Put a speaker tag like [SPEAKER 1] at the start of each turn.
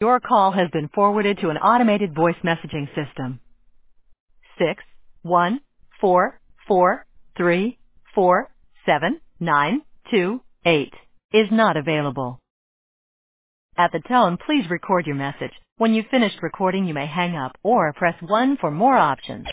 [SPEAKER 1] Your call has been forwarded to an automated voice messaging system. 614434792 is not available. At the tone, please record your message. When you've finished recording, you may hang up or press 1 for more options.